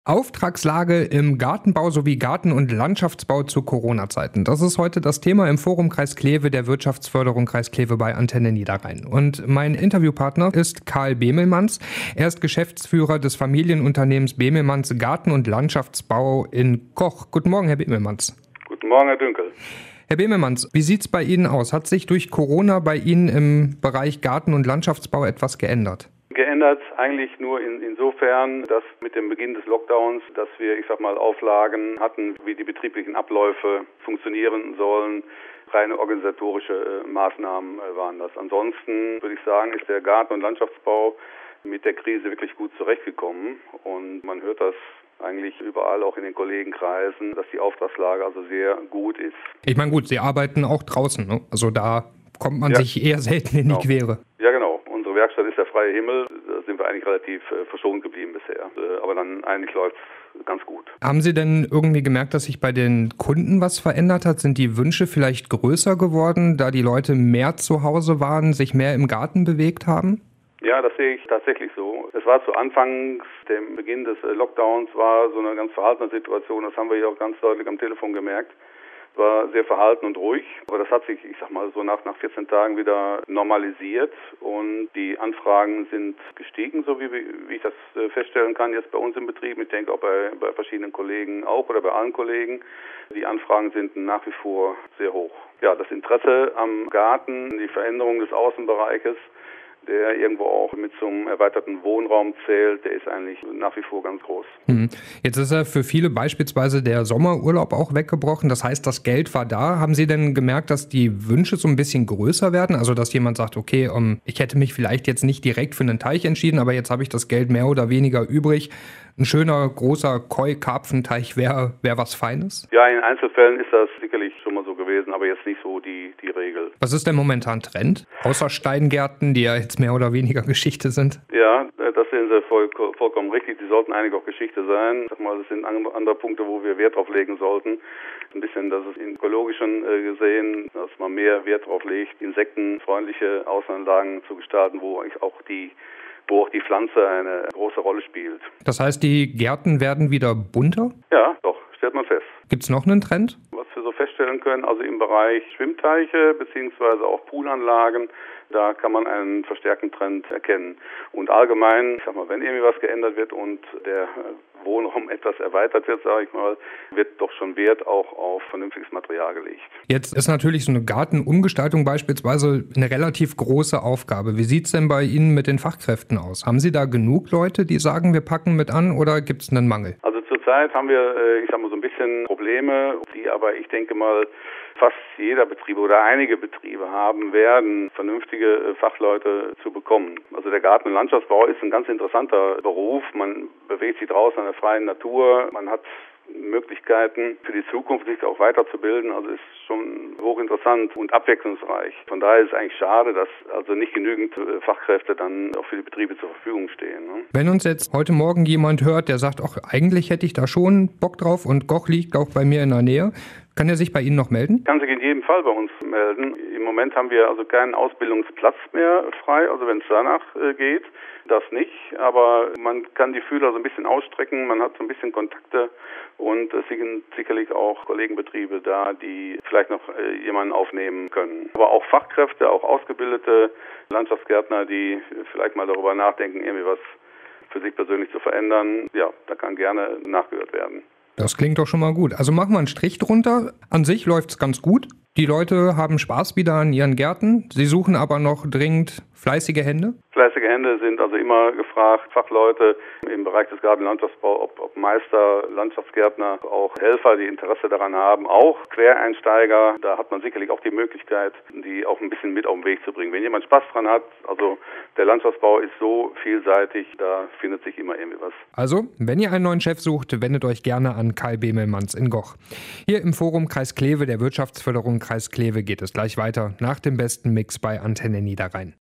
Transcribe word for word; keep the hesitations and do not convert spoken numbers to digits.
Auftragslage im Gartenbau sowie Garten- und Landschaftsbau zu Corona-Zeiten. Das ist heute das Thema im Forum Kreis Kleve der Wirtschaftsförderung Kreis Kleve bei Antenne Niederrhein. Und mein Interviewpartner ist Karl Bemelmanns. Er ist Geschäftsführer des Familienunternehmens Bemelmanns Garten- und Landschaftsbau in Goch. Guten Morgen, Herr Bemelmanns. Guten Morgen, Herr Dünkel. Herr Bemelmanns, wie sieht es bei Ihnen aus? Hat sich durch Corona bei Ihnen im Bereich Garten- und Landschaftsbau etwas geändert? Geändert eigentlich nur in, insofern, dass mit dem Beginn des Lockdowns, dass wir, ich sag mal, Auflagen hatten, wie die betrieblichen Abläufe funktionieren sollen. Reine organisatorische äh, Maßnahmen äh, waren das. Ansonsten würde ich sagen, ist der Garten- und Landschaftsbau mit der Krise wirklich gut zurechtgekommen. Und man hört das eigentlich überall, auch in den Kollegenkreisen, dass die Auftragslage also sehr gut ist. Ich meine, gut, Sie arbeiten auch draußen, ne? Also da kommt man ja, sich eher selten in die genau. Quere. Ja, genau. Unsere Werkstatt ist der freie Himmel. Da sind wir eigentlich relativ äh, verschont geblieben bisher. Äh, aber dann eigentlich läuft es ganz gut. Haben Sie denn irgendwie gemerkt, dass sich bei den Kunden was verändert hat? Sind die Wünsche vielleicht größer geworden, da die Leute mehr zu Hause waren, sich mehr im Garten bewegt haben? Ja, das sehe ich tatsächlich so. Es war zu Anfangs, dem Beginn des Lockdowns, war so eine ganz verhaltene Situation. Das haben wir hier auch ganz deutlich am Telefon gemerkt. War sehr verhalten und ruhig, aber das hat sich, ich sag mal, so nach, nach vierzehn Tagen wieder normalisiert und die Anfragen sind gestiegen, so wie, wie ich das feststellen kann jetzt bei uns im Betrieb. Ich denke auch bei, bei verschiedenen Kollegen auch oder bei allen Kollegen. Die Anfragen sind nach wie vor sehr hoch. Ja, das Interesse am Garten, die Veränderung des Außenbereiches, der irgendwo auch mit zum erweiterten Wohnraum zählt, der ist eigentlich nach wie vor ganz groß. Hm. Jetzt ist ja für viele beispielsweise der Sommerurlaub auch weggebrochen. Das heißt, das Geld war da. Haben Sie denn gemerkt, dass die Wünsche so ein bisschen größer werden? Also, dass jemand sagt, okay, um, ich hätte mich vielleicht jetzt nicht direkt für einen Teich entschieden, aber jetzt habe ich das Geld mehr oder weniger übrig. Ein schöner, großer Koi-Karpfenteich wäre wär was Feines? Ja, in Einzelfällen ist das sicherlich schon mal so gewesen, aber jetzt nicht so die, die Regel. Was ist denn momentan Trend? Außer Steingärten, die ja jetzt mehr oder weniger Geschichte sind? Ja, das sehen Sie voll, vollkommen richtig. Die sollten eigentlich auch Geschichte sein. Sag mal, das sind andere Punkte, wo wir Wert drauf legen sollten. Ein bisschen, dass es in ökologischen äh, gesehen, dass man mehr Wert drauf legt, insektenfreundliche Außenanlagen zu gestalten, wo eigentlich auch die wo auch die Pflanze eine große Rolle spielt. Das heißt, die Gärten werden wieder bunter? Ja, doch, stellt man fest. Gibt es noch einen Trend? Was wir so feststellen können, also im Bereich Schwimmteiche beziehungsweise auch Poolanlagen, da kann man einen verstärkten Trend erkennen. Und allgemein, ich sag mal, wenn irgendwie was geändert wird und der Wohnraum etwas erweitert wird, sage ich mal, wird doch schon Wert auch auf vernünftiges Material gelegt. Jetzt ist natürlich so eine Gartenumgestaltung beispielsweise eine relativ große Aufgabe. Wie sieht es denn bei Ihnen mit den Fachkräften aus? Haben Sie da genug Leute, die sagen, wir packen mit an, oder gibt es einen Mangel? Also zurzeit haben wir, ich sag mal, so ein bisschen Probleme, die aber, ich denke mal, fast jeder Betrieb oder einige Betriebe haben werden, vernünftige Fachleute zu bekommen. Also der Garten- und Landschaftsbau ist ein ganz interessanter Beruf. Man bewegt sich draußen in der freien Natur. Man hat Möglichkeiten für die Zukunft, sich auch weiterzubilden. Also ist schon hochinteressant und abwechslungsreich. Von daher ist es eigentlich schade, dass also nicht genügend Fachkräfte dann auch für die Betriebe zur Verfügung stehen. Ne? Wenn uns jetzt heute Morgen jemand hört, der sagt, auch eigentlich hätte ich da schon Bock drauf und Goch liegt auch bei mir in der Nähe, kann er sich bei Ihnen noch melden? Kann sich in jedem Fall bei uns melden. Im Moment haben wir also keinen Ausbildungsplatz mehr frei, also wenn es danach äh, geht, das nicht. Aber man kann die Fühler so ein bisschen ausstrecken, man hat so ein bisschen Kontakte und es sind sicherlich auch Kollegenbetriebe da, die vielleicht noch äh, jemanden aufnehmen können. Aber auch Fachkräfte, auch ausgebildete Landschaftsgärtner, die vielleicht mal darüber nachdenken, irgendwie was für sich persönlich zu verändern. Ja, da kann gerne nachgehört werden. Das klingt doch schon mal gut. Also machen wir einen Strich drunter. An sich läuft es ganz gut. Die Leute haben Spaß wieder an ihren Gärten. Sie suchen aber noch dringend fleißige Hände? Fleißige Hände sind also immer gefragt. Fachleute im Bereich des Garten- und Landschaftsbaus, ob, ob Meister, Landschaftsgärtner, auch Helfer, die Interesse daran haben, auch Quereinsteiger. Da hat man sicherlich auch die Möglichkeit, die auch ein bisschen mit auf den Weg zu bringen. Wenn jemand Spaß dran hat, also der Landschaftsbau ist so vielseitig, da findet sich immer irgendwie was. Also, wenn ihr einen neuen Chef sucht, wendet euch gerne an Karl Bemelmanns in Goch. Hier im Forum Kreis Kleve der Wirtschaftsförderung Kreis Kleve geht es gleich weiter nach dem besten Mix bei Antenne Niederrhein.